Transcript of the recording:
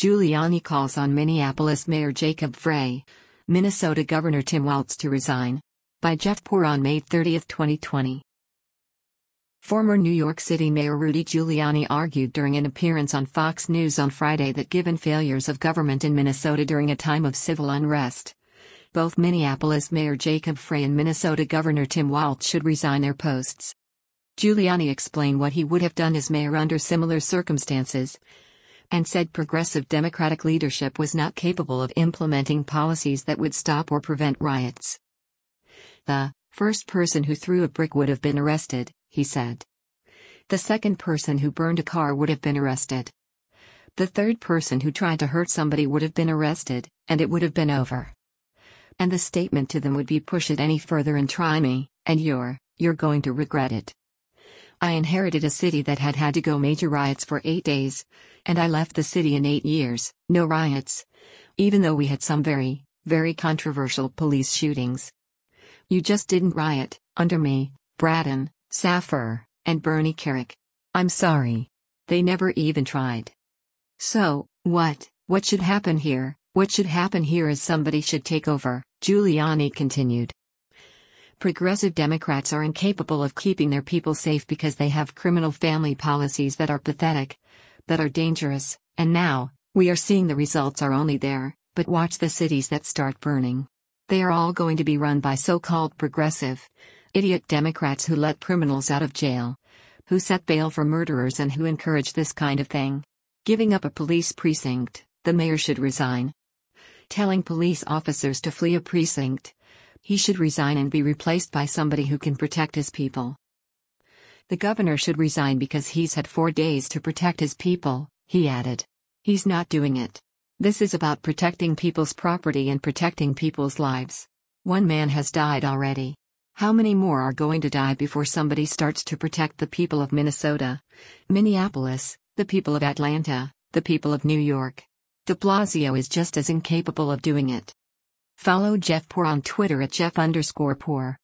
Giuliani calls on Minneapolis Mayor Jacob Frey, Minnesota Governor Tim Walz to resign. By Jeff Poor on May 30, 2020. Former New York City Mayor Rudy Giuliani argued during an appearance on Fox News on Friday that given failures of government in Minnesota during a time of civil unrest, both Minneapolis Mayor Jacob Frey and Minnesota Governor Tim Walz should resign their posts. Giuliani explained what he would have done as mayor under similar circumstances, and said progressive Democratic leadership was not capable of implementing policies that would stop or prevent riots. The first person who threw a brick would have been arrested, he said. The second person who burned a car would have been arrested. The third person who tried to hurt somebody would have been arrested, and it would have been over. And the statement to them would be, push it any further and try me, and you're going to regret it. I inherited a city that had had to go major riots for 8 days, and I left the city in 8 years, no riots. Even though we had some very, very controversial police shootings. You just didn't riot, under me, Braden, Saffer, and Bernie Kerik. I'm sorry. They never even tried. So, what should happen here? What should happen here is somebody should take over, Giuliani continued. Progressive Democrats are incapable of keeping their people safe because they have criminal family policies that are pathetic, that are dangerous, and now, we are seeing the results are only there, but watch the cities that start burning. They are all going to be run by so-called progressive, idiot Democrats who let criminals out of jail, who set bail for murderers and who encourage this kind of thing. Giving up a police precinct, the mayor should resign. Telling police officers to flee a precinct, he should resign and be replaced by somebody who can protect his people. The governor should resign because he's had 4 days to protect his people, he added. He's not doing it. This is about protecting people's property and protecting people's lives. 1 man has died already. How many more are going to die before somebody starts to protect the people of Minnesota, Minneapolis, the people of Atlanta, the people of New York? De Blasio is just as incapable of doing it. Follow Jeff Poor on Twitter at Jeff_Poor.